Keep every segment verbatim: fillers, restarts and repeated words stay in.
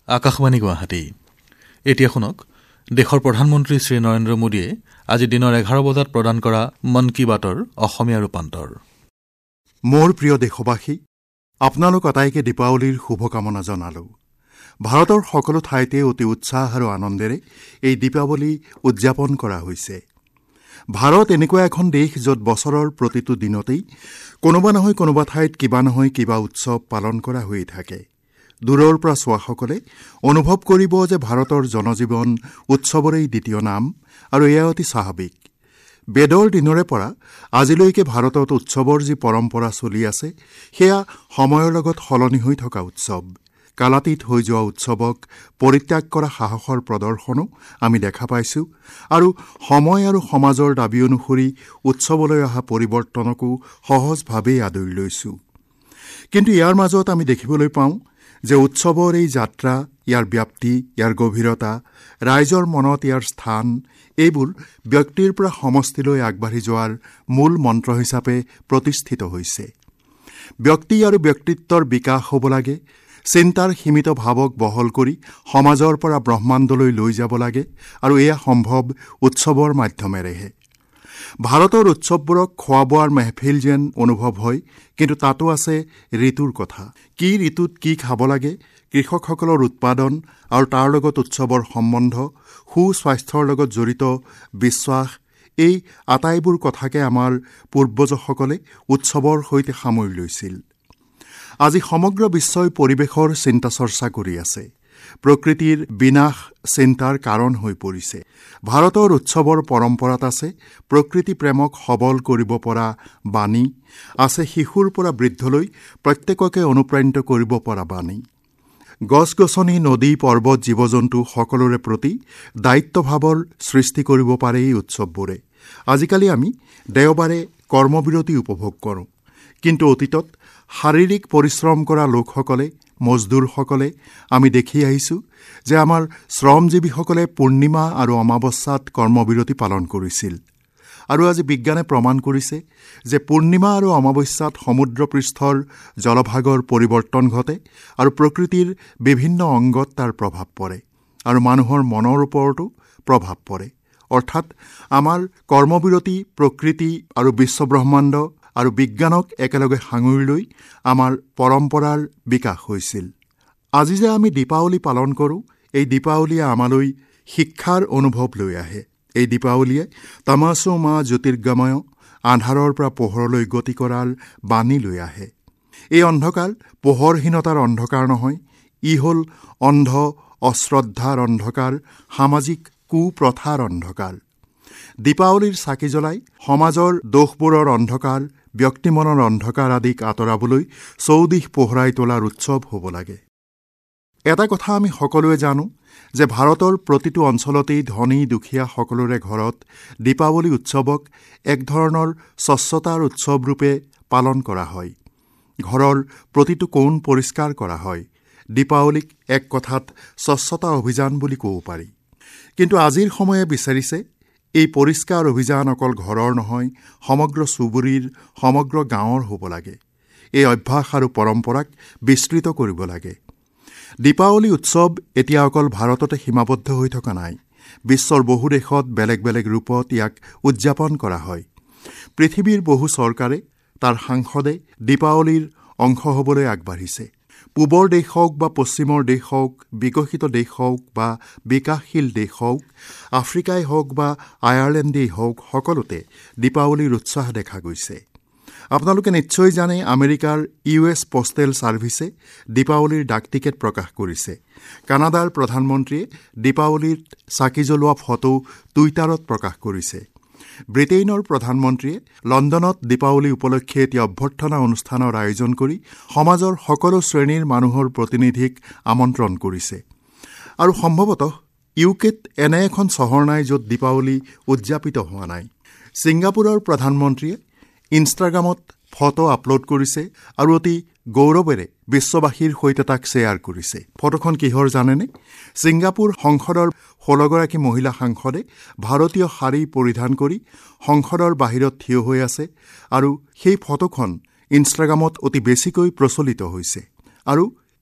আকাশবাণী গুৱাহাটী। এতিয়া শুনক দেশৰ প্ৰধানমন্ত্ৰী শ্ৰী নৰেন্দ্ৰ মোদীয়ে আজি দিনৰ এঘাৰ বজাত প্ৰদান কৰা মন কী বাতৰ অসমীয়া ৰূপান্তৰ। মোৰ প্ৰিয় দেশবাসী, আপোনালোক আটাইকে দীপাৱলীৰ শুভকামনা জনালো। ভাৰতৰ সকলো ঠাইতে অতি উৎসাহ আৰু আনন্দেৰে এই দীপাৱলী উদযাপন কৰা হৈছে। ভাৰত এনেকুৱা এখন দেশ য'ত বছৰৰ প্ৰতিটো দিনতেই কোনোবা নহয় কোনোবা ঠাইত কিবা নহয় কিবা উৎসৱ পালন কৰা হৈ থাকে। দূৰৰ পৰা চোৱাসকলে অনুভৱ কৰিব যে ভাৰতৰ জনজীৱন উৎসৱৰেই দ্বিতীয় নাম, আৰু এয়া অতি স্বাভাৱিক। বেদৰ দিনৰে পৰা আজিলৈকে ভাৰতত উৎসৱৰ যি পৰম্পৰা চলি আছে, সেয়া সময়ৰ লগত সলনি হৈ থকা উৎসৱ। কালাতীত হৈ যোৱা উৎসৱক পৰিত্যাগ কৰা সাহসৰ প্ৰদৰ্শনো আমি দেখা পাইছোঁ, আৰু সময় আৰু সমাজৰ দাবী অনুসৰি উৎসৱলৈ অহা পৰিৱৰ্তনকো সহজভাৱেই আদৰি লৈছোঁ। কিন্তু ইয়াৰ মাজত আমি দেখিবলৈ পাওঁ যে উৎসৱৰ এই যাত্ৰা, ইয়াৰ ব্যাপ্তি, ইয়াৰ গভীৰতা, ৰাইজৰ মনত ইয়াৰ স্থান, এইবোৰ ব্যক্তিৰ পৰা সমষ্টিলৈ আগবাঢ়ি যোৱাৰ মূল মন্ত্ৰ হিচাপে প্ৰতিষ্ঠিত হৈছে। ব্যক্তি আৰু ব্যক্তিত্বৰ বিকাশ হ'ব লাগে, চিন্তাৰ সীমিত ভাৱক বহল কৰি সমাজৰ পৰা ব্ৰহ্মাণ্ডলৈ লৈ যাব লাগে, আৰু এয়া সম্ভৱ উৎসৱৰ মাধ্যমেৰেহে। ভাৰতৰ উৎসৱবোৰক খোৱা বোৱাৰ মেহফিল যেন অনুভৱ হয়, কিন্তু তাতো আছে ঋতুৰ কথা। কি ঋতুত কি খাব লাগে, কৃষকসকলৰ উৎপাদন আৰু তাৰ লগত উৎসৱৰ সম্বন্ধ, সুস্বাস্থ্যৰ লগত জড়িত বিশ্বাস, এই আটাইবোৰ কথাকে আমাৰ পূৰ্বজসকলে উৎসৱৰ সৈতে সামৰি লৈছিল। আজি সমগ্ৰ বিশ্বই পৰিৱেশৰ চিন্তা চৰ্চা কৰি আছে। প্ৰকৃতিৰ বিনাশ চিন্তাৰ কাৰণ হৈ পৰিছে। ভাৰতৰ উৎসৱৰ পৰম্পৰাত আছে প্ৰকৃতি প্ৰেমক সবল কৰিব পৰা বাণী, আছে শিশুৰ পৰা বৃদ্ধলৈ প্ৰত্যেককে অনুপ্ৰাণিত কৰিব পৰা বাণী। গছ-গছনি, নদী, পৰ্বত, জীৱ জন্তু সকলোৰে প্ৰতি দায়িত্বভাৱৰ সৃষ্টি কৰিব পাৰে এই উৎসৱবোৰে। আজিকালি আমি দেওবাৰে কৰ্মবিৰতি উপভোগ কৰোঁ, কিন্তু অতীতত শাৰীৰিক পৰিশ্ৰম কৰা লোকসকলে, মজদুৰসকলে আমি দেখি আহিছোঁ যে আমাৰ শ্ৰমজীৱীসকলে পূৰ্ণিমা আৰু অমাৱস্যাত কৰ্মবিৰতি পালন কৰিছিল। আৰু আজি বিজ্ঞানে প্ৰমাণ কৰিছে যে পূৰ্ণিমা আৰু অমাৱস্যাত সমুদ্ৰপৃষ্ঠৰ জলভাগৰ পৰিৱৰ্তন ঘটে, আৰু প্ৰকৃতিৰ বিভিন্ন অংগত তাৰ প্ৰভাৱ পৰে, আৰু মানুহৰ মনৰ ওপৰতো প্ৰভাৱ পৰে। অৰ্থাৎ আমাৰ কৰ্মবিৰতি প্ৰকৃতি আৰু বিশ্বব্ৰহ্মাণ্ড আৰু বিজ্ঞানক একেলগে সাঙুৰি লৈ আমাৰ পৰম্পৰাৰ বিকাশ হৈছিল। আজি যে আমি দীপাৱলী পালন কৰোঁ, এই দীপাৱলীয়ে আমালৈ শিক্ষাৰ অনুভৱ লৈ আহে। এই দীপাৱলীয়ে তমসো মা জ্যোতিৰ্গময়, আন্ধাৰৰ পৰা পোহৰলৈ গতি কৰাৰ বাণী লৈ আহে। এই অন্ধকাৰ পোহৰহীনতাৰ অন্ধকাৰ নহয়, ই হ'ল অন্ধ অশ্ৰদ্ধাৰ অন্ধকাৰ, সামাজিক কুপ্ৰথাৰ অন্ধকাৰ। দীপাৱলীৰ চাকি জ্বলাই সমাজৰ দোষবোৰৰ অন্ধকাৰ, ব্যক্তিমনৰ অন্ধকাৰ আদিক আঁতৰাবলৈ চৌদিশ পোহৰাই তোলাৰ উৎসৱ হ'ব লাগে। এটা কথা আমি সকলোৱে জানো যে ভাৰতৰ প্ৰতিটো অঞ্চলতেই ধনী দুখীয়া সকলোৰে ঘৰত দীপাৱলী উৎসৱক এক ধৰণৰ স্বচ্ছতাৰ উৎসৱৰূপে পালন কৰা হয়। ঘৰৰ প্ৰতিটো কোণ পৰিষ্কাৰ কৰা হয়। দীপাৱলীক এক কথাত স্বচ্ছতা অভিযান বুলি ক'ব পাৰি। কিন্তু আজিৰ সময়ে বিচাৰিছে এই পৰিষ্কাৰ অভিযান অকল ঘৰৰ নহয়, সমগ্ৰ চুবুৰীৰ, সমগ্ৰ গাঁৱৰ হ'ব লাগে। এই অভ্যাস আৰু পৰম্পৰাক বিস্তৃত কৰিব লাগে। দীপাৱলী উৎসৱ এতিয়া অকল ভাৰততে সীমাবদ্ধ হৈ থকা নাই। বিশ্বৰ বহু দেশত বেলেগ বেলেগ ৰূপত ইয়াক উদযাপন কৰা হয়। পৃথিৱীৰ বহু চৰকাৰে, তাৰ সাংসদে দীপাৱলীৰ অংশ হ'বলৈ আগবাঢ়িছে। পূবৰ দেশ হওক বা পশ্চিমৰ দেশ হওক, বিকশিত দেশ হওক বা বিকাশশীল দেশ হওক, আফ্ৰিকাই হওক বা আয়াৰলেণ্ডেই হওক, সকলোতে দীপাৱলীৰ উৎসাহ দেখা গৈছে। আপোনালোকে নিশ্চয় জানে, আমেৰিকাৰ ইউ এছ পষ্টেল ছাৰ্ভিচে দীপাৱলীৰ ডাক টিকেট প্ৰকাশ কৰিছে। কানাডাৰ প্ৰধানমন্ত্ৰীয়ে দীপাৱলীত চাকি জ্বলোৱা ফটো টুইটাৰত প্ৰকাশ কৰিছে। ব্ৰিটেইনৰ প্ৰধানমন্ত্ৰীয়ে লণ্ডনত দীপাৱলী উপলক্ষে এটি অভ্যৰ্থনা অনুষ্ঠানৰ আয়োজন কৰি সমাজৰ সকলো শ্ৰেণীৰ মানুহৰ প্ৰতিনিধিক আমন্ত্ৰণ কৰিছে। আৰু সম্ভৱতঃ ইউকেত এনে এখন চহৰ নাই য'ত দীপাৱলী উদযাপিত হোৱা নাই। ছিংগাপুৰৰ প্ৰধানমন্ত্ৰীয়ে ইনষ্টাগ্ৰামত ফটো আপলোড কৰিছে আৰু অতি গৌৰৱেৰে বিশ্ববাসীৰ সৈতে তাক শ্বেয়াৰ কৰিছে। ফটোখন কিহৰ জানেনে? ছিংগাপুৰ সংসদৰ ষোল্লগৰাকী মহিলা সাংসদে ভাৰতীয় শাৰী পৰিধান কৰি সংসদৰ বাহিৰত থিয় হৈ আছে, আৰু সেই ফটোখন ইনষ্টাগ্ৰামত অতি বেছিকৈ প্ৰচলিত হৈছে। আৰু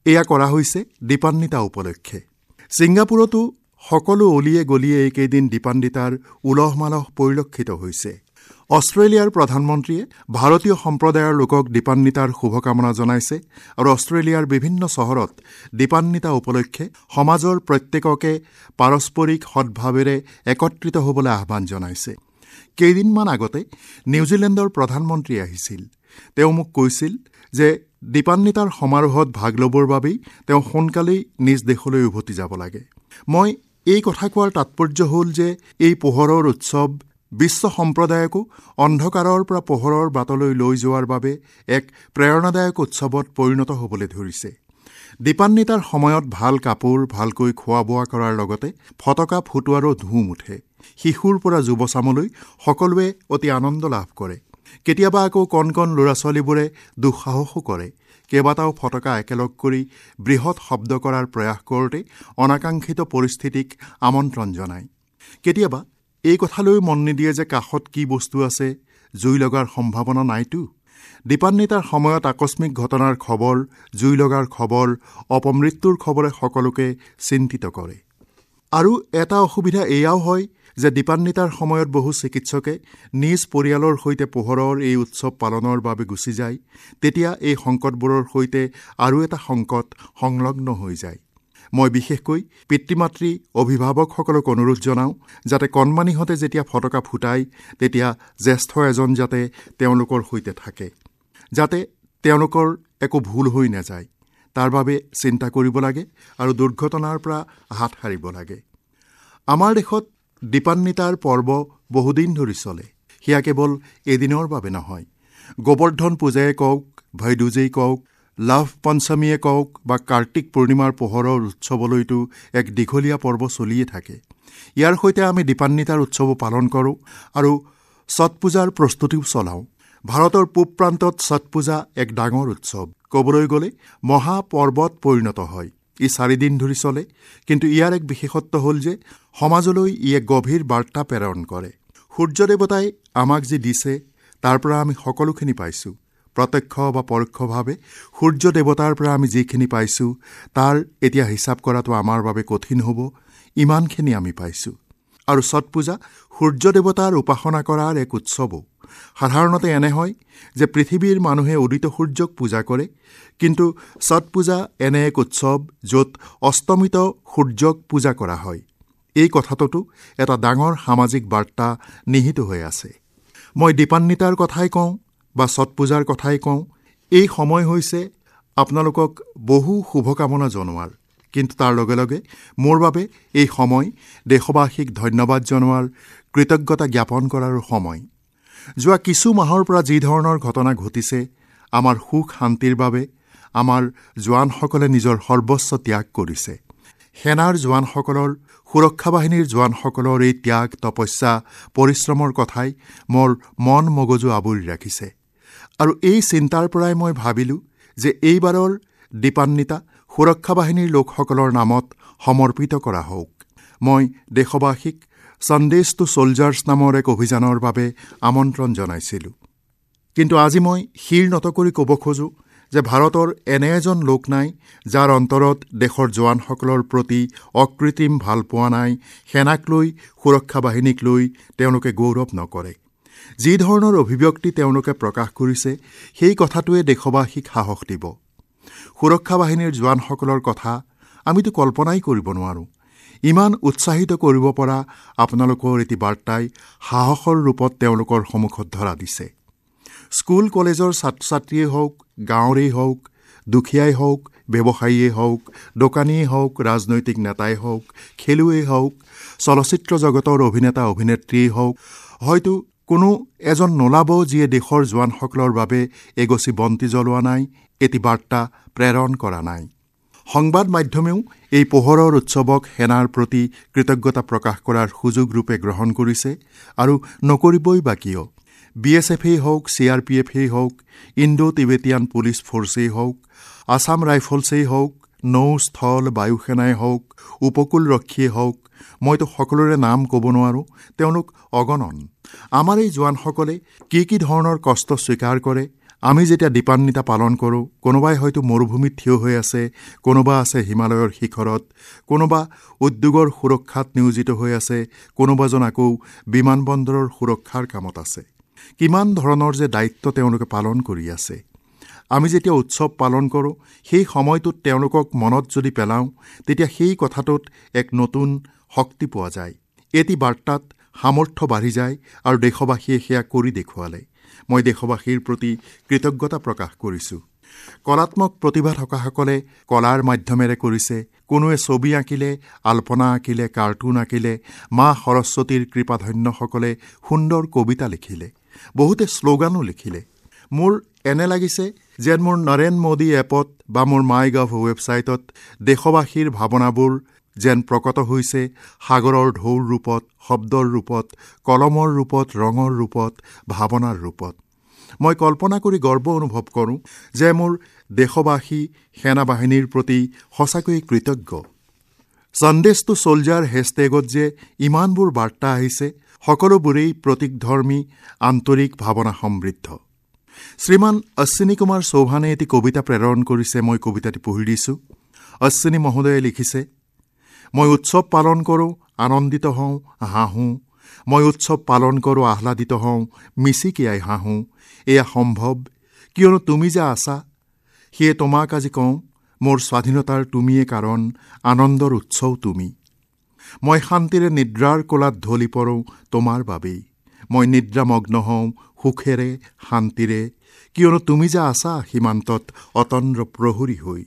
এয়া কৰা হৈছে দীপান্বিতা উপলক্ষে। ছিংগাপুৰতো সকলো অলিয়ে গলিয়ে এইকেইদিন দীপান্বিতাৰ উলহ মালহ পৰিলক্ষিত হৈছে। অষ্ট্ৰেলিয়াৰ প্ৰধানমন্ত্ৰীয়ে ভাৰতীয় সম্প্ৰদায়ৰ লোকক দীপান্বিতাৰ শুভকামনা জনাইছে আৰু অষ্ট্ৰেলিয়াৰ বিভিন্ন চহৰত দীপান্বিতা উপলক্ষে সমাজৰ প্ৰত্যেককে পাৰস্পৰিক সদ্ভাৱেৰে একত্ৰিত হ'বলৈ আহ্বান জনাইছে। কেইদিনমান আগতে নিউজিলেণ্ডৰ প্ৰধানমন্ত্ৰী আহিছিল। তেওঁ মোক কৈছিল যে দীপান্বিতাৰ সমাৰোহত ভাগ ল'বৰ বাবেই তেওঁ সোনকালেই নিজ দেশলৈ উভতি যাব লাগে। মই এই কথা কোৱাৰ তাৎপৰ্য হ'ল যে এই পোহৰৰ উৎসৱ বিশ্ব সম্প্ৰদায়কো অন্ধকাৰৰ পৰা পোহৰৰ বাটলৈ লৈ যোৱাৰ বাবে এক প্ৰেৰণাদায়ক উৎসৱত পৰিণত হ'বলৈ ধৰিছে। দীপান্বিতাৰ সময়ত ভাল কাপোৰ, ভালকৈ খোৱা বোৱা কৰাৰ লগতে ফটকা ফুটোৱাৰো ধুম উঠে। শিশুৰ পৰা যুৱচামলৈ সকলোৱে অতি আনন্দ লাভ কৰে। কেতিয়াবা আকৌ কণ কণ ল'ৰা ছোৱালীবোৰে দুঃসাহসো কৰে। কেইবাটাও ফটকা একেলগ কৰি বৃহৎ শব্দ কৰাৰ প্ৰয়াস কৰোঁতে অনাকাংক্ষিত পৰিস্থিতিক আমন্ত্ৰণ জনায়। কেতিয়াবা এই কথালৈ মন নিদিয়ে যে কাষত কি বস্তু আছে, জুই লগাৰ সম্ভাৱনা নাইতো। দীপান্বিতাৰ সময়ত আকস্মিক ঘটনাৰ খবৰ, জুই লগাৰ খবৰ, অপমৃত্যুৰ খবৰে সকলোকে চিন্তিত কৰে। আৰু এটা অসুবিধা এয়াও হয় যে দীপান্বিতাৰ সময়ত বহু চিকিৎসকে নিজ পৰিয়ালৰ সৈতে পোহৰৰ এই উৎসৱ পালনৰ বাবে গুচি যায়। তেতিয়া এই সংকটবোৰৰ সৈতে আৰু এটা সংকট সংলগ্ন হৈ যায়। মই বিশেষকৈ পিতৃ মাতৃ অভিভাৱকসকলক অনুৰোধ জনাওঁ যাতে কণমানিহঁতে যেতিয়া ফটকা ফুটায় তেতিয়া জ্যেষ্ঠ এজন যাতে তেওঁলোকৰ সৈতে থাকে, যাতে তেওঁলোকৰ একো ভুল হৈ নাযায়। তাৰ বাবে চিন্তা কৰিব লাগে আৰু দুৰ্ঘটনাৰ পৰা হাত সাৰিব লাগে। আমাৰ দেশত দীপান্বিতাৰ পৰ্ব বহুদিন ধৰি চলে। সেয়া কেৱল এদিনৰ বাবে নহয়। গোবৰ্ধন পূজাই কওক, ভাইদুজেই কওক, লাভ পঞ্চমীয়ে কওক বা কাৰ্তিক পূৰ্ণিমাৰ পোহৰৰ উৎসৱলৈতো এক দীঘলীয়া পৰ্ব চলিয়ে থাকে। ইয়াৰ সৈতে আমি দীপান্বিতাৰ উৎসৱো পালন কৰোঁ আৰু ছট পূজাৰ প্ৰস্তুতিও চলাওঁ। ভাৰতৰ পূব প্ৰান্তত ছট পূজা এক ডাঙৰ উৎসৱ। ক'বলৈ গ'লে মহাপৰ্বত পৰিণত হয়। ই চাৰিদিন ধৰি চলে, কিন্তু ইয়াৰ এক বিশেষত্ব হ'ল যে সমাজলৈ ই এক গভীৰ বাৰ্তা প্ৰেৰণ কৰে। সূৰ্য দেৱতাই আমাক যি দিছে তাৰ পৰা আমি সকলোখিনি পাইছোঁ। প্ৰত্যক্ষ বা পৰোক্ষভাৱে সূৰ্য দেৱতাৰ পৰা আমি যিখিনি পাইছোঁ তাৰ এতিয়া হিচাপ কৰাটো আমাৰ বাবে কঠিন হ'ব। ইমানখিনি আমি পাইছোঁ। আৰু ছট পূজা সূৰ্য দেৱতাৰ উপাসনা কৰাৰ এক উৎসৱো। সাধাৰণতে এনে হয় যে পৃথিৱীৰ মানুহে উদিত সূৰ্যক পূজা কৰে, কিন্তু ছট পূজা এনে এক উৎসৱ য'ত অস্তমিত সূৰ্যক পূজা কৰা হয়। এই কথাটোতো এটা ডাঙৰ সামাজিক বাৰ্তা নিহিত হৈ আছে। মই দীপান্বিতাৰ কথাই কওঁ বা ছট পূজাৰ কথাই কওঁ, এই সময় হৈছে আপোনালোকক বহু শুভকামনা জনোৱাৰ। কিন্তু তাৰ লগে লগে মোৰ বাবে এই সময় দেশবাসীক ধন্যবাদ জনোৱাৰ, কৃতজ্ঞতা জ্ঞাপন কৰাৰো সময়। যোৱা কিছু মাহৰ পৰা যি ধৰণৰ ঘটনা ঘটিছে, আমাৰ সুখ শান্তিৰ বাবে আমাৰ জোৱানসকলে নিজৰ সৰ্বস্ব ত্যাগ কৰিছে। সেনাৰ জোৱানসকলৰ, সুৰক্ষা বাহিনীৰ জোৱানসকলৰ এই ত্যাগ, তপস্যা, পৰিশ্ৰমৰ কথাই মোৰ মন মগজু আৱৰি ৰাখিছে। আৰু এই চিন্তাৰ পৰাই মই ভাবিলোঁ যে এইবাৰৰ দীপান্বিতা সুৰক্ষা বাহিনীৰ লোকসকলৰ নামত সমৰ্পিত কৰা হওক। মই দেশবাসীক সন্দেশ টু ছলজাৰ্ছ নামৰ এক অভিযানৰ বাবে আমন্ত্ৰণ জনাইছিলোঁ। কিন্তু আজি মই শিৰ নত কৰি ক'ব খোজোঁ যে ভাৰতৰ এনে এজন লোক নাই যাৰ অন্তৰত দেশৰ জোৱানসকলৰ প্ৰতি অকৃত্ৰিম ভাল পোৱা নাই, সেনাক লৈ, সুৰক্ষা বাহিনীক লৈ তেওঁলোকে গৌৰৱ নকৰে। যি ধৰণৰ অভিব্যক্তি তেওঁলোকে প্ৰকাশ কৰিছে সেই কথাটোৱে দেশবাসীক সাহস দিব। সুৰক্ষা বাহিনীৰ জোৱানসকলৰ কথা আমিতো কল্পনাই কৰিব নোৱাৰোঁ। ইমান উৎসাহিত কৰিব পৰা আপোনালোকৰ এটি বাৰ্তাই সাহসৰ ৰূপত তেওঁলোকৰ সন্মুখত ধৰা দিছে। স্কুল কলেজৰ ছাত্ৰ ছাত্ৰীয়ে হওক, গাঁৱৰেই হওক, দুখীয়াই হওক, ব্যৱসায়ীয়ে হওক, দোকানীয়ে হওক, ৰাজনৈতিক নেতাই হওক, খেলুৱৈয়ে হওক, চলচ্চিত্ৰ জগতৰ অভিনেতা অভিনেত্ৰীয়ে হওক, হয়তো কোনো এজন নোলাব যিয়ে দেশৰ জোৱানসকলৰ বাবে এগছি বন্তি জ্বলোৱা নাই, এটি বাৰ্তা প্ৰেৰণ কৰা নাই। সংবাদ মাধ্যমেও এই পোহৰৰ উৎসৱক সেনাৰ প্ৰতি কৃতজ্ঞতা প্ৰকাশ কৰাৰ সুযোগ ৰূপে গ্ৰহণ কৰিছে আৰু নকৰিবই বা কিয়। বি এছ এফেই হওক, চি আৰ পি এফেই হওক, ইণ্ডো টিবেটিয়ান পুলিচ ফ'ৰ্চেই হওক, আছাম ৰাইফলছেই হওক, নৌ স্থল বায়ুসেনাই হওক, উপকূলৰক্ষীয়ে হওক, মইতো সকলোৰে নাম ক'ব নোৱাৰোঁ, তেওঁলোক অগণন। আমাৰ এই জোৱানসকলে কি কি ধৰণৰ কষ্ট স্বীকাৰ কৰে আমি যেতিয়া দীপান্বিতা পালন কৰোঁ, কোনোবাই হয়তো মৰুভূমিত থিয় হৈ আছে, কোনোবা আছে হিমালয়ৰ শিখৰত, কোনোবা উদ্যোগৰ সুৰক্ষাত নিয়োজিত হৈ আছে, কোনোবাজন আকৌ বিমানবন্দৰৰ সুৰক্ষাৰ কামত আছে। কিমান ধৰণৰ যে দায়িত্ব তেওঁলোকে পালন কৰি আছে। আমি যেতিয়া উৎসৱ পালন কৰোঁ, সেই সময়টোত তেওঁলোকক মনত যদি পেলাওঁ, তেতিয়া সেই কথাটোত এক নতুন শক্তি পোৱা যায়। এটি বাৰ্তাত সামৰ্থ্য বাঢ়ি যায় আৰু দেশবাসীয়ে সেয়া কৰি দেখুৱালে। মই দেশবাসীৰ প্ৰতি কৃতজ্ঞতা প্ৰকাশ কৰিছোঁ। কলাত্মক প্ৰতিভা থকাসকলে কলাৰ মাধ্যমেৰে কৰিছে। কোনোৱে ছবি আঁকিলে, আল্পনা আঁকিলে, কাৰ্টুন আঁকিলে, মা সৰস্বতীৰ কৃপাধন্যসকলে সুন্দৰ কবিতা লিখিলে, বহুতে শ্লোগানো লিখিলে। মোৰ এনে লাগিছে যেন মোৰ নৰেন্দ্ৰ মোদী এপত বা মোৰ মাই গভ ৱেবছাইটত দেশবাসীৰ ভাৱনাবোৰ যেন প্ৰকট হৈছে সাগৰৰ ঢৌৰ ৰূপত, শব্দৰ ৰূপত, কলমৰ ৰূপত, ৰঙৰ ৰূপত, ভাৱনাৰ ৰূপত। মই কল্পনা কৰি গৰ্ব অনুভৱ কৰোঁ যে মোৰ দেশবাসী সেনাবাহিনীৰ প্ৰতি সঁচাকৈয়ে কৃতজ্ঞ। সন্দেশ টু ছলজাৰ হেছটেগত যে ইমানবোৰ বাৰ্তা আহিছে, সকলোবোৰেই প্ৰতীকধৰ্মী, আন্তৰিক, ভাৱনা সমৃদ্ধ। শ্ৰীমান অশ্বিনী কুমাৰ চৌহানে এটি কবিতা প্ৰেৰণ কৰিছে। মই কবিতাটি পঢ়ি দিছোঁ। অশ্বিনী মহোদয়ে লিখিছে, মই উৎসৱ পালন কৰোঁ, আনন্দিত হওঁ, হাঁহোঁ। মই উৎসৱ পালন কৰোঁ, আহ্লাদিত হওঁ, মিচিকিয়াই হাঁহোঁ। এয়া সম্ভৱ কিয়নো তুমি যে আছা। সেয়ে তোমাক আজি কওঁ, মোৰ স্বাধীনতাৰ তুমিয়ে কাৰণ, আনন্দৰ উৎসও তুমি। মই শান্তিৰে নিদ্ৰাৰ কোলাত ঢলি পৰোঁ তোমাৰ বাবেই। মই নিদ্ৰামগ্ন হওঁ সুখেৰে, শান্তিৰে, কিয়নো তুমি যে আছা সীমান্তত অতন্দ্ৰ প্ৰহৰী হৈ।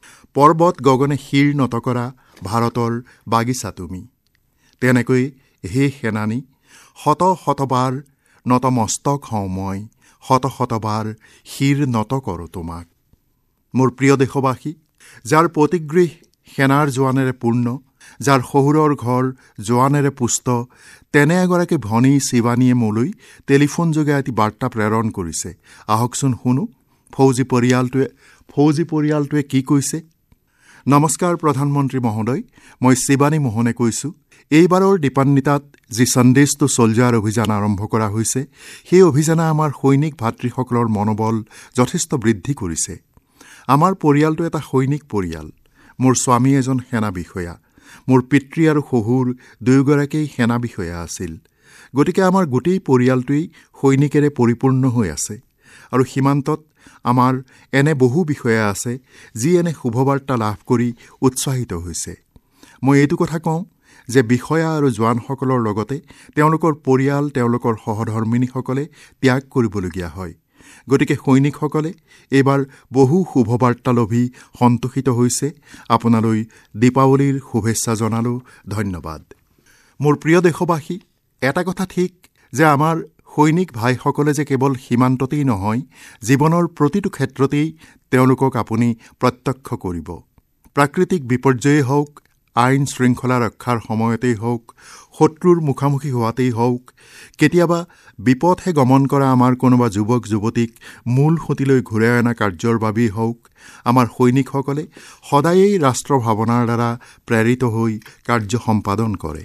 পৰ্বত গগনে শিৰ নত কৰা ভাৰতৰ বাগিচা তুমি। তেনেকৈ হে সেনানী, শত শতবাৰ নতমস্তক হওঁ মই, শত শতবাৰ শিৰ নত কৰোঁ তোমাক। মোৰ প্ৰিয় দেশবাসী, যাৰ প্ৰতিগৃহ সেনাৰ জোৱানেৰে পূৰ্ণ, যাৰ শহুৰৰ ঘৰ জোৱানেৰে পুষ্ট, তেনে এগৰাকী ভনী শিৱানীয়ে মোলৈ টেলিফোনযোগে এটি বাৰ্তা প্ৰেৰণ কৰিছে। আহকচোন শুনো ফৌজী পৰিয়ালটোৱে ফৌজী পৰিয়ালটোৱে কি কৈছে। নমস্কাৰ প্ৰধানমন্ত্ৰী মহোদয়, মই শিৱানী মোহনে কৈছোঁ। এইবাৰৰ দীপান্বিতাত যি সন্দেশ টু ছলজাৰ অভিযান আৰম্ভ কৰা হৈছে, সেই অভিযানে আমাৰ সৈনিক ভাতৃসকলৰ মনোবল যথেষ্ট বৃদ্ধি কৰিছে। আমাৰ পৰিয়ালটো এটা সৈনিক পৰিয়াল। মোৰ স্বামী এজন সেনা বিষয়া, মোৰ পিতৃ আৰু শহুৰ দুয়োগৰাকী সেনা বিষয়া আছিল। গতিকে আমাৰ গোটেই পৰিয়ালটোৱেই সৈনিকেৰে পৰিপূৰ্ণ হৈ আছে। আৰু সীমান্তত আমাৰ এনে বহু বিষয়া আছে যি এনে শুভবাৰ্তা লাভ কৰি উৎসাহিত হৈছে। মই এইটো কথা কওঁ যে বিষয়া আৰু জোৱানসকলৰ লগতে তেওঁলোকৰ পৰিয়াল, তেওঁলোকৰ সহধৰ্মিনীসকলে ত্যাগ কৰিবলগীয়া হয়। গতিকে সৈনিকসকলে এইবাৰ বহু শুভবাৰ্তা লভি সন্তোষিত হৈছে। আপোনালৈ দীপাৱলীৰ শুভেচ্ছা জনালোঁ। ধন্যবাদ। মোৰ প্ৰিয় দেশবাসী, এটা কথা ঠিক যে আমাৰ সৈনিক ভাইসকলে যে কেৱল সীমান্ততেই নহয়, জীৱনৰ প্ৰতিটো ক্ষেত্ৰতেই তেওঁলোকক আপুনি প্ৰত্যক্ষ কৰিব। প্ৰাকৃতিক বিপৰ্যয়েই হওক, আইন শৃংখলা ৰক্ষাৰ সময়তেই হওক, শত্ৰুৰ মুখামুখি হোৱাতেই হওক, কেতিয়াবা বিপথে গমন কৰা আমাৰ কোনোবা যুৱক যুৱতীক মূল সুঁতিলৈ ঘূৰাই অনা কাৰ্যৰ বাবেই হওক, আমাৰ সৈনিকসকলে সদায়েই ৰাষ্ট্ৰ ভাৱনাৰ দ্বাৰা প্ৰেৰিত হৈ কাৰ্য সম্পাদন কৰে।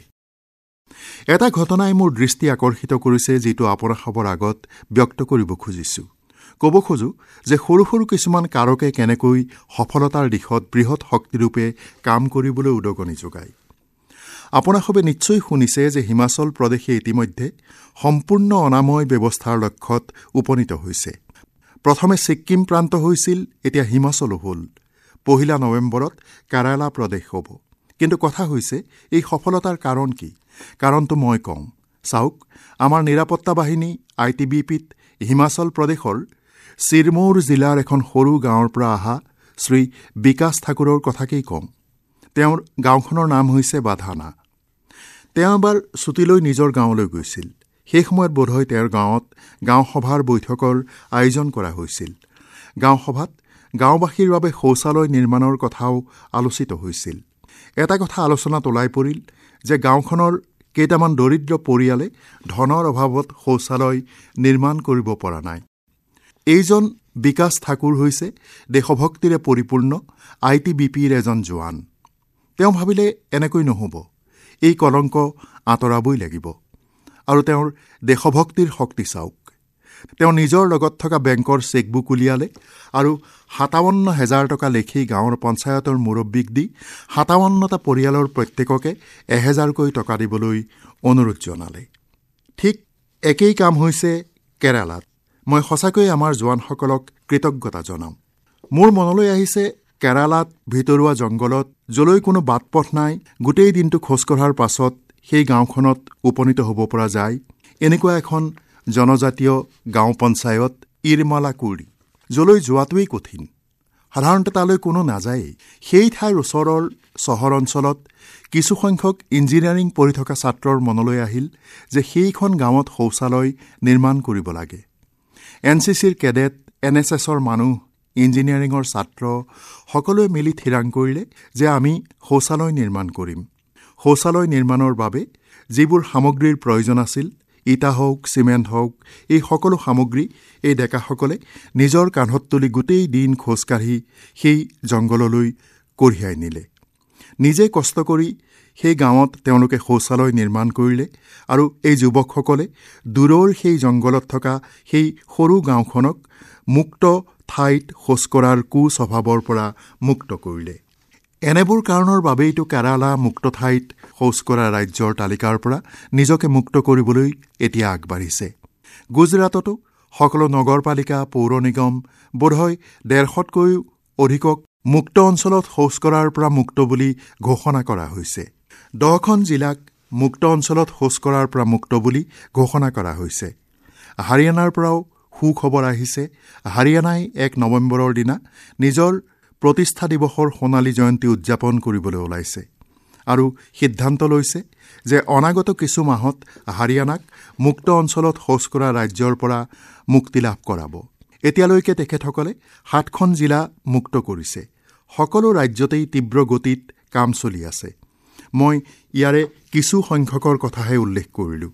এটা ঘটনাই মোৰ দৃষ্টি আকৰ্ষিত কৰিছে, যিটো আপোনাসৱৰ আগত ব্যক্ত কৰিব খুজিছোঁ। ক'ব খোজোঁ যে সৰু সৰু কিছুমান কাৰকে কেনেকৈ সফলতাৰ দিশত বৃহৎ শক্তিৰূপে কাম কৰিবলৈ উদগনি যোগায়। আপোনাসৱে নিশ্চয় শুনিছে যে হিমাচল প্ৰদেশে ইতিমধ্যে সম্পূৰ্ণ অনাময় ব্যৱস্থাৰ লক্ষ্যত উপনীত হৈছে। প্ৰথমে ছিক্কিম প্ৰান্ত হৈছিল, এতিয়া হিমাচলো হ'ল। পহিলা নৱেম্বৰত কেৰালা প্ৰদেশ হ'ব। কিন্তু কথা হৈছে, এই সফলতাৰ কাৰণ কি? কাৰণটো মই কওঁ। চাওক, আমাৰ নিৰাপত্তা বাহিনী আই টি বি পিত হিমাচল প্ৰদেশৰ চিৰমৌৰ জিলাৰ এখন সৰু গাঁৱৰ পৰা অহা শ্ৰী বিকাশ ঠাকুৰৰ কথাকেই কওঁ। তেওঁৰ গাঁওখনৰ নাম হৈছে বাধানা। তেওঁ এবাৰ ছুটীলৈ নিজৰ গাঁৱলৈ গৈছিল। সেই সময়ত বোধহয় তেওঁৰ গাঁৱত গাঁও সভাৰ বৈঠকৰ আয়োজন কৰা হৈছিল। গাঁও সভাত গাঁওবাসীৰ বাবে শৌচালয় নিৰ্মাণৰ কথাও আলোচিত হৈছিল। এটা কথা আলোচনাত ওলাই পৰিল যে গাঁওখনৰ কেইটামান দৰিদ্ৰ পৰিয়ালে ধনৰ অভাৱত শৌচালয় নিৰ্মাণ কৰিব পৰা নাই। এইজন বিকাশ ঠাকুৰ হৈছে দেশভক্তিৰে পৰিপূৰ্ণ আই টি বি পিৰ এজন জোৱান। তেওঁ ভাবিলে এনেকৈ নহ'ব, এই কলংক আঁতৰাবই লাগিব। আৰু তেওঁৰ দেশভক্তিৰ শক্তি চাওক। তেওঁ নিজৰ লগত থকা বেংকৰ চেকবুক উলিয়ালে আৰু সাতাৱন্ন হেজাৰ টকা লেখি গাঁৱৰ পঞ্চায়তৰ মুৰব্বীক দি সাতাৱন্নটা পৰিয়ালৰ প্ৰত্যেককে এহেজাৰকৈ টকা দিবলৈ অনুৰোধ জনালে। ঠিক একেই কাম হৈছে কেৰালাত। মই সঁচাকৈয়ে আমাৰ জোৱানসকলক কৃতজ্ঞতা জনাম। মোৰ মনলৈ আহিছে কেৰালাত ভিতৰুৱা জংঘলত যলৈ কোনো বাট পথ নাই, গোটেই দিনটো খোজকঢ়াৰ পাছত সেই গাঁওখনত উপনীত হ'ব পৰা যায়, এনেকুৱা এখন জনজাতীয় গাঁও পঞ্চায়ত ইৰমালাকুৰি, যলৈ যোৱাটোৱেই কঠিন। সাধাৰণতে তালৈ কোনো নাযায়েই। সেই ঠাইৰ ওচৰৰ চহৰ অঞ্চলত কিছুসংখ্যক ইঞ্জিনিয়াৰিং পঢ়ি থকা ছাত্ৰৰ মনলৈ আহিল যে সেইখন গাঁৱত শৌচালয় নিৰ্মাণ কৰিব লাগে। এন চি চিৰ কেডেট, এন এছ এছৰ মানুহ, ইঞ্জিনিয়াৰিঙৰ ছাত্ৰ সকলোৱে মিলি থিৰাং কৰিলে যে আমি শৌচালয় নিৰ্মাণ কৰিম। শৌচালয় নিৰ্মাণৰ বাবে যিবোৰ সামগ্ৰীৰ প্ৰয়োজন আছিল, ইটা হওক, চিমেণ্ট হওক, এই সকলো সামগ্ৰী এই ডেকাসকলে নিজৰ কান্ধত তুলি গোটেই দিন খোজকাঢ়ি সেই জংঘললৈ কঢ়িয়াই নিলে। নিজে কষ্ট কৰি সেই গাঁৱত তেওঁলোকে শৌচালয় নিৰ্মাণ কৰিলে আৰু এই যুৱকসকলে দূৰৰ সেই জংঘলত থকা সেই সৰু গাঁওখনক মুক্ত ঠাইত শৌচ কৰাৰ কুস্বভাৱৰ পৰা মুক্ত কৰিলে। এনেবোৰ কাৰণৰ বাবেইতো কেৰালা মুক্ত ঠাইত শৌচ কৰা ৰাজ্যৰ তালিকাৰ পৰা নিজকে মুক্ত কৰিবলৈ এতিয়া আগবাঢ়িছে। গুজৰাটতো সকলো নগৰপালিকা, পৌৰ নিগম বোধহয় ডেৰশতকৈও অধিকক মুক্ত অঞ্চলত শৌচ কৰাৰ পৰা মুক্ত বুলি ঘোষণা কৰা হৈছে। দহখন জিলাক মুক্ত অঞ্চলত শৌচ কৰাৰ পৰা মুক্ত বুলি ঘোষণা কৰা হৈছে। হাৰিয়ানাৰ পৰাও সুখবৰ আহিছে। হাৰিয়ানাই এক নৱেম্বৰৰ দিনা নিজৰ প্ৰতিষ্ঠা দিৱসৰ সোণালী জয়ন্তী উদযাপন কৰিবলৈ ওলাইছে আৰু সিদ্ধান্ত লৈছে যে অনাগত কিছু মাহত হাৰিয়ানাক মুক্ত অঞ্চলত শৌচ কৰা ৰাজ্যৰ পৰা মুক্তি লাভ কৰাব। এতিয়ালৈকে তেখেতসকলে সাতখন জিলা মুক্ত কৰিছে। সকলো ৰাজ্যতেই তীব্ৰ গতিত কাম চলি আছে। মই ইয়াৰে কিছু সংখ্যকৰ কথাহে উল্লেখ কৰিলোঁ।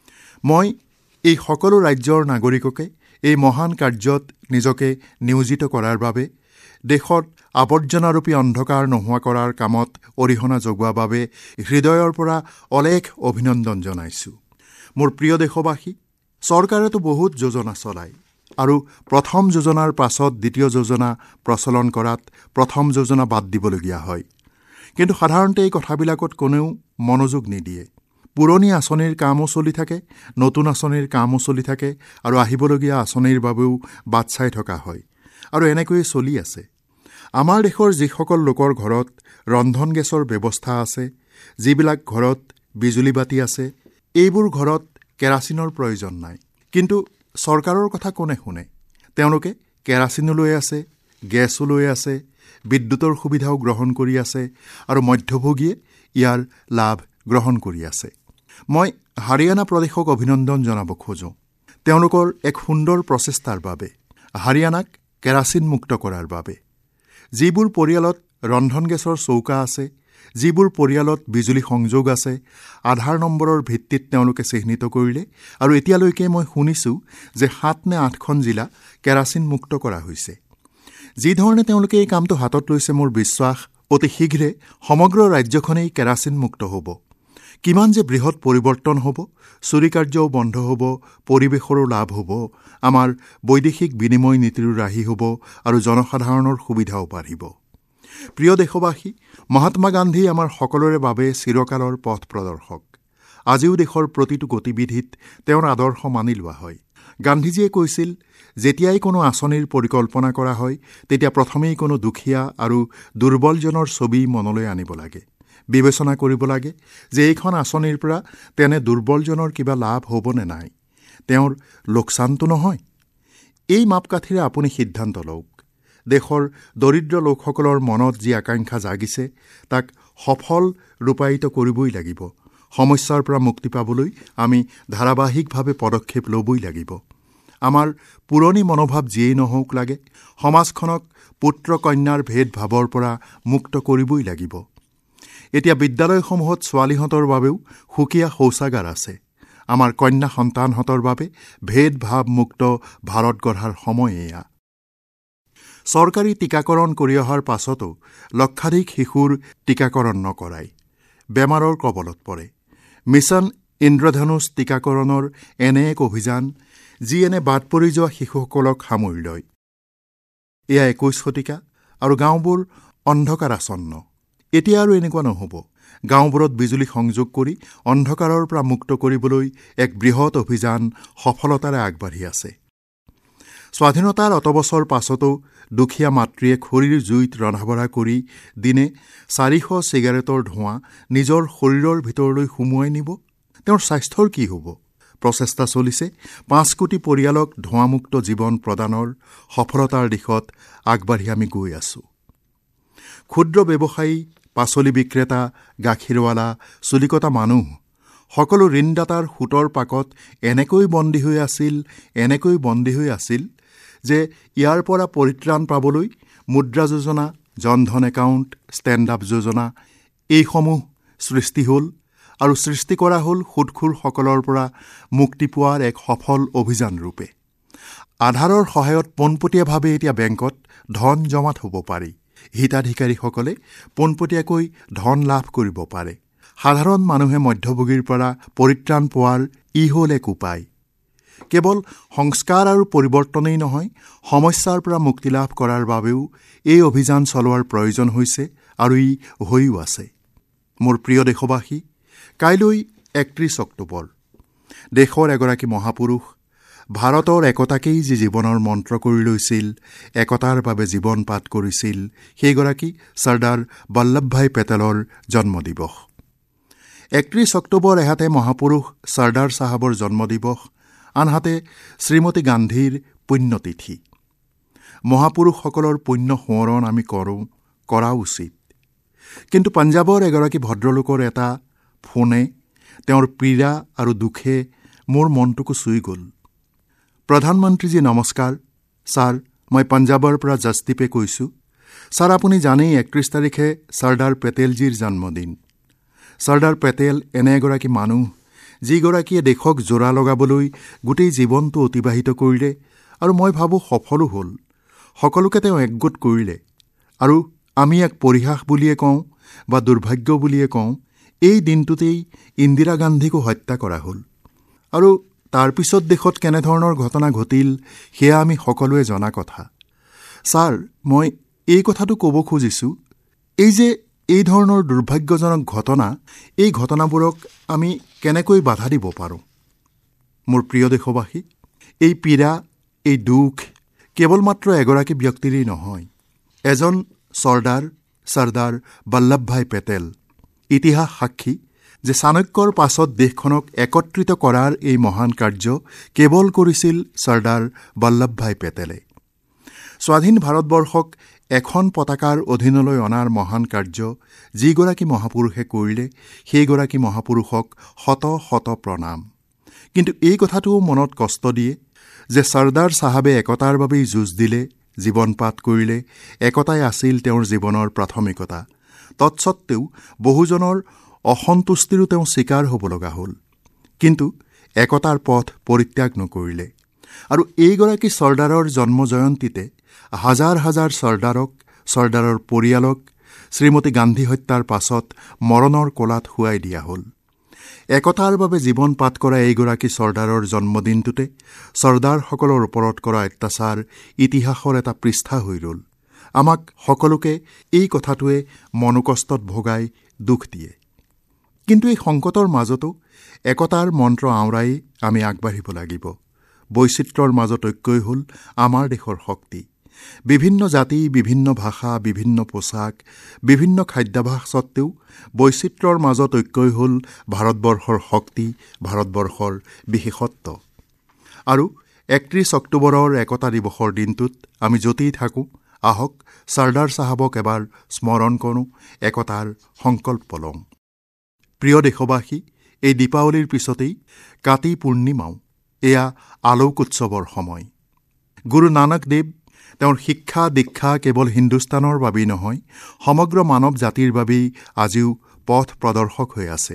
মই এই সকলো ৰাজ্যৰ নাগৰিককে এই মহান কাৰ্যত নিজকে নিয়োজিত কৰাৰ বাবে, দেশত আৱৰ্জনাৰূপী অন্ধকাৰ নোহোৱা কৰাৰ কামত অৰিহণা যোগোৱাৰ বাবে হৃদয়ৰ পৰা অলেখ অভিনন্দন জনাইছোঁ। মোৰ প্ৰিয় দেশবাসী, চৰকাৰেতো বহুত যোজনা চলায় আৰু প্ৰথম যোজনাৰ পাছত দ্বিতীয় যোজনা প্ৰচলন কৰাত প্ৰথম যোজনা বাদ দিবলগীয়া হয়। কিন্তু সাধাৰণতে এই কথাবিলাকত কোনেও মনোযোগ নিদিয়ে। পুৰণি আঁচনিৰ কামো চলি থাকে, নতুন আঁচনিৰ কামো চলি থাকে আৰু আহিবলগীয়া আঁচনিৰ বাবেও বাট চাই থকা হয় আৰু এনেকৈয়ে চলি আছে। আমাৰ দেশৰ যিসকল লোকৰ ঘৰত ৰন্ধন গেছৰ ব্যৱস্থা আছে, যিবিলাক ঘৰত বিজুলী বাতি আছে, এইবোৰ ঘৰত কেৰাচিনৰ প্ৰয়োজন নাই। কিন্তু চৰকাৰৰ কথা কোনে শুনে? তেওঁলোকে কেৰাচিনো লৈ আছে, গেছো লৈ আছে, বিদ্যুতৰ সুবিধাও গ্ৰহণ কৰি আছে আৰু মধ্যভোগীয়ে ইয়াৰ লাভ গ্ৰহণ কৰি আছে। মই হাৰিয়ানা প্ৰদেশক অভিনন্দন জনাব খোজোঁ তেওঁলোকৰ এক সুন্দৰ প্ৰচেষ্টাৰ বাবে, হাৰিয়ানাক কেৰাচিন মুক্ত কৰাৰ বাবে। যিবোৰ পৰিয়ালত ৰন্ধন গেছৰ চৌকা আছে, যিবোৰ পৰিয়ালত বিজুলী সংযোগ আছে, আধাৰ নম্বৰৰ ভিত্তিত তেওঁলোকে চিহ্নিত কৰিলে আৰু এতিয়ালৈকে মই শুনিছোঁ যে সাত নে আঠখন জিলা কেৰাচিন মুক্ত কৰা হৈছে। যিধৰণে তেওঁলোকে এই কামটো হাতত লৈছে, মোৰ বিশ্বাস অতি শীঘ্ৰে সমগ্ৰ ৰাজ্যখনেই কেৰাচিন মুক্ত হ'ব। কিমান যে বৃহৎ পৰিৱৰ্তন হ'ব, চুৰি কাৰ্যও বন্ধ হ'ব, পৰিৱেশৰো লাভ হ'ব, আমাৰ বৈদেশিক বিনিময় নীতিৰো ৰাহি হ'ব আৰু জনসাধাৰণৰ সুবিধাও বাঢ়িব। প্ৰিয় দেশবাসী, মহাত্মা গান্ধী আমাৰ সকলোৰে বাবে চিৰকালৰ পথ প্ৰদৰ্শক। আজিও দেশৰ প্ৰতিটো গতিবিধিত তেওঁৰ আদৰ্শ মানি লোৱা হয়। গান্ধীজীয়ে কৈছিল, যেতিয়াই কোনো আঁচনিৰ পৰিকল্পনা কৰা হয়, তেতিয়া প্ৰথমেই কোনো দুখীয়া আৰু দুৰ্বলজনৰ ছবি মনলৈ আনিব লাগে। বিবেচনা কৰিব লাগে যে এইখন আঁচনিৰ পৰা তেনে দুৰ্বলজনৰ কিবা লাভ হ'বনে নাই, তেওঁৰ লোকচানটো নহয়। এই মাপকাঠিৰে আপুনি সিদ্ধান্ত লওক। দেশৰ দৰিদ্ৰ লোকসকলৰ মনত যি আকাংক্ষা জাগিছে, তাক সফল ৰূপায়িত কৰিবই লাগিব। সমস্যাৰ পৰা মুক্তি পাবলৈ আমি ধাৰাবাহিকভাৱে পদক্ষেপ ল'বই লাগিব। আমাৰ পুৰণি মনোভাৱ যিয়েই নহওক লাগে, সমাজখনক পুত্ৰ কন্যাৰ ভেদভাৱৰ পৰা মুক্ত কৰিবই লাগিব। এতিয়া বিদ্যালয়সমূহত ছোৱালীহঁতৰ বাবেও সুকীয়া শৌচাগাৰ আছে। আমাৰ কন্যা সন্তানহঁতৰ বাবে ভেদভাৱমুক্ত ভাৰত গঢ়াৰ সময় এয়া। চৰকাৰী টীকাকৰণ কৰি অহাৰ পাছতো লক্ষাধিক শিশুৰ টীকাকৰণ নকৰায়, বেমাৰৰ কবলত পৰে। মিছন ইন্দ্ৰধনুষ টীকাকৰণৰ এনে এক অভিযান যি এনে বাদ পৰি যোৱা শিশুসকলক সামৰি লয়। এয়া একৈশ শতিকা আৰু গাঁওবোৰ অন্ধকাৰ আসন্ন। এতিয়া আৰু এনেকুৱা নহ'ব। গাঁওবোৰত বিজুলী সংযোগ কৰি অন্ধকাৰৰ পৰা মুক্ত কৰিবলৈ এক বৃহৎ অভিযান সফলতাৰে আগবাঢ়ি আছে। স্বাধীনতাৰ অতবছৰ পাছতো দুখীয়া মাতৃয়ে খৰিৰ জুইত ৰন্ধা বঢ়া কৰি দিনে চাৰিশ চিগাৰেটৰ ধোঁৱা নিজৰ শৰীৰৰ ভিতৰলৈ সুমুৱাই নিব। তেওঁৰ স্বাস্থ্যৰ কি হ'ব? প্ৰচেষ্টা চলিছে পাঁচ কোটি পৰিয়ালক ধোঁৱামুক্ত জীৱন প্ৰদানৰ সফলতাৰ দিশত আগবাঢ়ি আমি গৈ আছোঁ। ক্ষুদ্ৰ ব্যৱসায়ী, পাচলি বিক্ৰেতা, গাখীৰৱালা, চুলিকটা মানুহ সকলো ঋণদাতাৰ সুতৰ পাকত এনেকৈ বন্দী হৈ আছিল এনেকৈ বন্দী হৈ আছিল যে ইয়াৰ পৰা পৰিত্ৰাণ পাবলৈ মুদ্ৰা যোজনা, জনধন একাউণ্ট, ষ্টেণ্ড আপ যোজনা এইসমূহ সৃষ্টি হ'ল আৰু সৃষ্টি কৰা হ'ল সুদখোৰসকলৰ পৰা মুক্তি পোৱাৰ এক সফল অভিযান ৰূপে। আধাৰৰ সহায়ত পোনপটীয়াভাৱে এতিয়া বেংকত ধন জমা থ'ব পাৰি। হিতাধিকাৰীসকলে পোনপটীয়াকৈ ধন লাভ কৰিব পাৰে। সাধাৰণ মানুহে মধ্যভোগীৰ পৰা পৰিত্ৰাণ পোৱাৰ ই হ'ল এক উপায়। কেৱল সংস্কাৰ আৰু পৰিৱৰ্তনেই নহয়, সমস্যাৰ পৰা মুক্তি লাভ কৰাৰ বাবেও এই অভিযান চলোৱাৰ প্ৰয়োজন হৈছে আৰু ই হৈও আছে। মোৰ প্ৰিয় দেশবাসী, কাইলৈ একত্ৰিশ অক্টোবৰ দেশৰ এগৰাকী মহাপুৰুষ, ভাৰতৰ একতাকেই যি জীৱনৰ মন্ত্ৰ কৰি লৈছিল, একতাৰ বাবে জীৱন পাত কৰিছিল, সেইগৰাকী চৰ্দাৰ বল্লভভাই পেটেলৰ জন্মদিৱস। একত্ৰিশ অক্টোবৰ এহাতে মহাপুৰুষ চৰ্দাৰ চাহাবৰ জন্মদিৱস, আনহাতে শ্ৰীমতী গান্ধীৰ পুণ্যতিথি। মহাপুৰুষসকলৰ পুণ্য সোঁৱৰণ আমি কৰোঁ, কৰা উচিত। কিন্তু পঞ্জাৱৰ এগৰাকী ভদ্ৰলোকৰ এটা ফোনে, তেওঁৰ পীড়া আৰু দুখে মোৰ মনটোকো চুই গ'ল। প্ৰধানমন্ত্ৰীজী নমস্কাৰ। ছাৰ, মই পঞ্জাৱৰ পৰা জছদীপে কৈছোঁ। ছাৰ, আপুনি জানেই একত্ৰিশ তাৰিখে চৰ্দাৰ পেটেলজীৰ জন্মদিন। চৰ্দাৰ পেটেল এনে এগৰাকী মানুহ যিগৰাকীয়ে দেশক জোৰা লগাবলৈ গোটেই জীৱনটো অতিবাহিত কৰিলে আৰু মই ভাবোঁ সফলো হ'ল। সকলোকে তেওঁ একগোট কৰিলে আৰু আমি এক পৰিহাস বুলিয়ে কওঁ বা দুৰ্ভাগ্য বুলিয়ে কওঁ, এই দিনটোতেই ইন্দিৰা গান্ধীকো হত্যা কৰা হ'ল। আৰু তাৰ পিছত দেশত কেনেধৰণৰ ঘটনা ঘটিল সেয়া আমি সকলোৱে জনা কথা। ছাৰ, মই এই কথাটো ক'ব খুজিছোঁ, এই যে এই ধৰণৰ দুৰ্ভাগ্যজনক ঘটনা, এই ঘটনাবোৰক আমি কেনেকৈ বাধা দিব পাৰোঁ? মোৰ প্ৰিয় দেশবাসী, এই পীড়া, এই দুখ কেৱল মাত্ৰ এগৰাকী ব্যক্তিৰেই নহয়। এজন চৰ্দাৰ, চৰ্দাৰ বল্লভভাই পেটেল, ইতিহাস সাক্ষী যে চাণক্যৰ পাছত দেশখনক একত্ৰিত কৰাৰ এই মহান কাৰ্য কেৱল কৰিছিল চৰ্দাৰ বল্লভভাই পেটেলে। স্বাধীন ভাৰতবৰ্ষক এখন পতাকাৰ অধীনলৈ অনাৰ মহান কাৰ্য যিগৰাকী মহাপুৰুষে কৰিলে, সেইগৰাকী মহাপুৰুষক শত শত প্ৰণাম। কিন্তু এই কথাটোও মনত কষ্ট দিয়ে যে চৰ্দাৰ চাহাবে একতাৰ বাবেই যুঁজ দিলে, জীৱনপাত কৰিলে, একতাই আছিল তেওঁৰ জীৱনৰ প্ৰাথমিকতা। তৎসত্বেও বহুজনৰ অসন্তুষ্টিৰো তেওঁ স্বীকাৰ হ'ব লগা হ'ল, কিন্তু একতাৰ পথ পৰিত্যাগ নকৰিলে। আৰু এইগৰাকী চৰ্দাৰৰ জন্ম জয়ন্তীতে হাজাৰ হাজাৰ চৰ্দাৰক, চৰ্দাৰৰ পৰিয়ালক শ্ৰীমতী গান্ধী হত্যাৰ পাছত মৰণৰ কোলাত শুৱাই দিয়া হ'ল। একতাৰ বাবে জীৱন পাত কৰা এইগৰাকী চৰ্দাৰৰ জন্মদিনটোতে চৰ্দাৰসকলৰ ওপৰত কৰা অত্যাচাৰ ইতিহাসৰ এটা পৃষ্ঠা হৈ ৰ'ল। আমাক সকলোকে এই কথাটোৱে মনোকষ্টত ভোগাই দুখ দিয়ে। কিন্তু এই সংকটৰ মাজতো একতাৰ মন্ত্ৰ আওৰাই আমি আগবাঢ়িব লাগিব। বৈচিত্ৰ্যৰ মাজত ঐক্যই হ'ল আমাৰ দেশৰ শক্তি। বিভিন্ন জাতি, বিভিন্ন ভাষা, বিভিন্ন পোছাক, বিভিন্ন খাদ্যাভাস সত্ত্বেও বৈচিত্ৰ্যৰ মাজত ঐক্যই হ'ল ভাৰতবৰ্ষৰ শক্তি, ভাৰতবৰ্ষৰ বিশেষত্ব। আৰু একত্ৰিশ অক্টোবৰৰ একতা দিৱসৰ দিনটোত আমি য'তেই থাকোঁ, আহক চৰ্দাৰ চাহাবক এবাৰ স্মৰণ কৰোঁ, একতাৰ সংকল্প লওঁ। প্ৰিয় দেশবাসী, এই দীপাৱলীৰ পিছতেই কাতি পূৰ্ণিমাও। এয়া আলোক উৎসৱৰ সময়। গুৰু নানক দেৱ তেওঁৰ শিক্ষা দীক্ষা কেৱল হিন্দুস্তানৰ বাবেই নহয়, সমগ্ৰ মানৱ জাতিৰ বাবেই আজিও পথ প্ৰদৰ্শক হৈ আছে।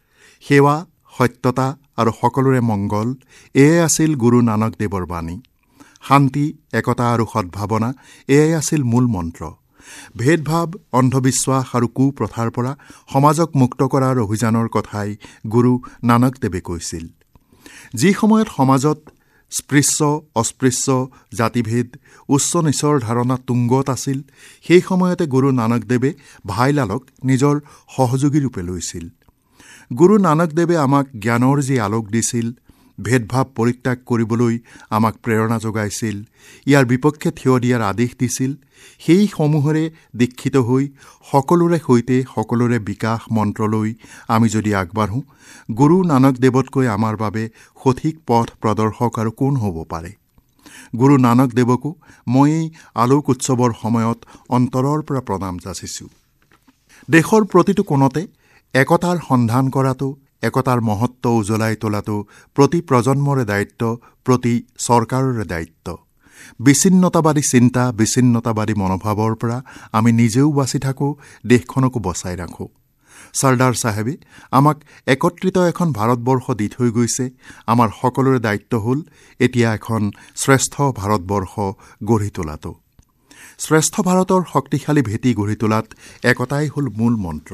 সেৱা, সত্যতা আৰু সকলোৰে মংগল, এয়াই আছিল গুৰু নানক দেৱৰ বাণী। শান্তি, একতা আৰু সদ্ভাৱনা, এয়াই আছিল মূল মন্ত্ৰ। ভেদভাৱ, অন্ধবিশ্বাস আৰু কুপ্ৰথাৰ পৰা সমাজক মুক্ত কৰাৰ অভিযানৰ কথাই গুৰু নানক দেৱে কৈছিল। যি সময়ত সমাজত স্পৃশ্য অস্পৃশ্য জাতিভেদ উচ্চ নিচৰ ধাৰণা তুংগত আছিল, সেই সময়তে গুৰু নানকদেৱে ভাইলালক নিজৰ সহযোগী ৰূপে লৈছিল। গুৰু নানকদেৱে আমাক জ্ঞানৰ যি আলোক দিছিল, ভেদভাৱ পৰিত্যাগ কৰিবলৈ আমাক প্ৰেৰণা যোগাইছিল, ইয়াৰ বিপক্ষে থিয় দিয়াৰ আদেশ দিছিল, সেইসমূহৰে দীক্ষিত হৈ সকলোৰে সৈতে সকলোৰে বিকাশ মন্ত্ৰলৈ আমি যদি আগবাঢ়োঁ, গুৰু নানকদেৱতকৈ আমাৰ বাবে সঠিক পথ প্ৰদৰ্শক আৰু কোন হ'ব পাৰে। গুৰু নানকদেৱকো মই এই আলোক উৎসৱৰ সময়ত অন্তৰৰ পৰা প্ৰণাম যাচিছোঁ। দেশৰ প্ৰতিটো কোণতে একতাৰ সন্ধান কৰাটো, একতাৰ মহত্ব উজ্বলাই তোলাটো প্ৰতি প্ৰজন্মৰে দায়িত্ব, প্ৰতি চৰকাৰৰে দায়িত্ব। বিচ্ছিন্নতাবাদী চিন্তা, বিচ্ছিন্নতাবাদী মনোভাৱৰ পৰা আমি নিজেও বাচি থাকোঁ, দেশখনকো বচাই ৰাখোঁ। চৰ্দাৰ চাহেবে আমাক একত্ৰিত এখন ভাৰতবৰ্ষ দি থৈ গৈছে। আমাৰ সকলোৰে দায়িত্ব হ'ল এতিয়া এখন শ্ৰেষ্ঠ ভাৰতবৰ্ষ গঢ়ি তোলাটো। শ্ৰেষ্ঠ ভাৰতৰ শক্তিশালী ভেটি গঢ়ি তোলাত একতাই হ'ল মূল মন্ত্ৰ।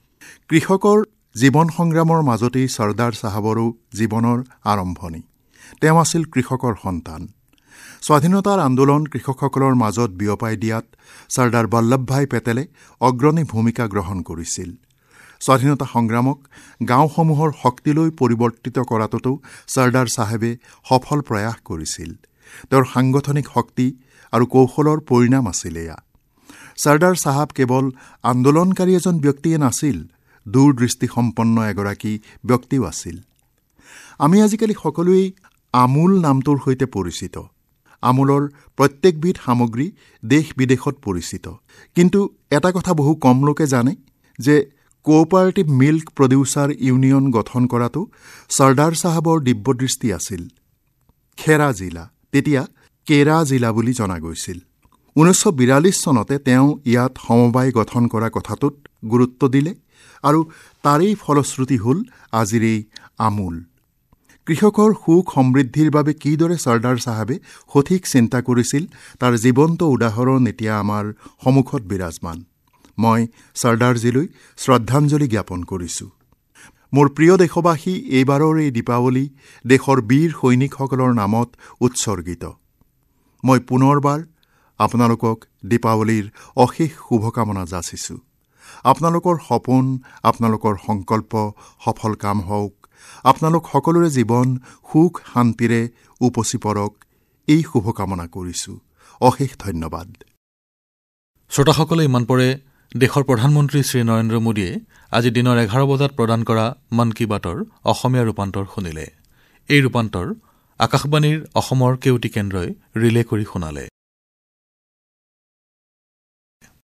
কৃষকৰ জীৱন সংগ্ৰামৰ মাজতেই চৰ্দাৰ চাহাবৰো জীৱনৰ আৰম্ভণি। তেওঁ আছিল কৃষকৰ সন্তান। স্বাধীনতাৰ আন্দোলন কৃষকসকলৰ মাজত বিয়পাই দিয়াত চৰ্দাৰ বল্লভভাই পেটেলে অগ্ৰণী ভূমিকা গ্ৰহণ কৰিছিল। স্বাধীনতা সংগ্ৰামক গাঁওসমূহৰ শক্তিলৈ পৰিৱৰ্তিত কৰাটোতো চৰ্দাৰ চাহেবে সফল প্ৰয়াস কৰিছিল। তেওঁৰ সাংগঠনিক শক্তি আৰু কৌশলৰ পৰিণাম আছিল এয়া। চৰ্দাৰ চাহাব কেৱল আন্দোলনকাৰী এজন ব্যক্তিয়ে নাছিল, দূৰদৃষ্টিসম্পন্ন এগৰাকী ব্যক্তিও আছিল। আমি আজিকালি সকলোৱেই আমূল নামটোৰ সৈতে পৰিচিত। আমূলৰ প্ৰত্যেকবিধ সামগ্ৰী দেশ বিদেশত পৰিচিত। কিন্তু এটা কথা বহু কম লোকে জানে যে কোঅপাৰেটিভ মিল্ক প্ৰডিউচাৰ ইউনিয়ন গঠন কৰাটো চৰ্দাৰ চাহাবৰ দিব্যদৃষ্টি আছিল। খেৰা জিলা, তেতিয়া কেৰা জিলা বুলি জনা গৈছিল। ঊনৈছশ বিৰাল্লিছ চনতে তেওঁ ইয়াত সমবায় গঠন কৰা কথাটোত গুৰুত্ব দিলে আৰু তাৰেই ফলশ্ৰুতি হ'ল আজিৰ এই আমূল। কৃষকৰ সুখ সমৃদ্ধিৰ বাবে কিদৰে চৰ্দাৰ চাহাবে সঠিক চিন্তা কৰিছিল, তাৰ জীৱন্ত উদাহৰণ এতিয়া আমাৰ সন্মুখত বিৰাজমান। মই চৰ্দাৰজীলৈ শ্ৰদ্ধাঞ্জলি জ্ঞাপন কৰিছোঁ। মোৰ প্ৰিয় দেশবাসী, এইবাৰৰ এই দীপাৱলী দেশৰ বীৰ সৈনিকসকলৰ নামত উৎসৰ্গিত। মই পুনৰবাৰ আপোনালোকক দীপাৱলীৰ অশেষ শুভকামনা যাচিছোঁ। আপোনালোকৰ সপোন, আপোনালোকৰ সংকল্প সফল কাম হওক। আপোনালোক সকলোৰে জীৱন সুখ শান্তিৰে উপচি পৰক, এই শুভকামনা কৰিছোঁ। অশেষ ধন্যবাদ। শ্ৰোতাসকলে ইমান পৰে দেশৰ প্ৰধানমন্ত্ৰী শ্ৰী নৰেন্দ্ৰ মোদীয়ে আজি দিনৰ এঘাৰ বজাত প্ৰদান কৰা মন কী বাতৰ অসমীয়া ৰূপান্তৰ শুনিলে। এই ৰূপান্তৰ আকাশবাণীৰ অসমৰ কেওটি কেন্দ্ৰই ৰিলে কৰি শুনালে।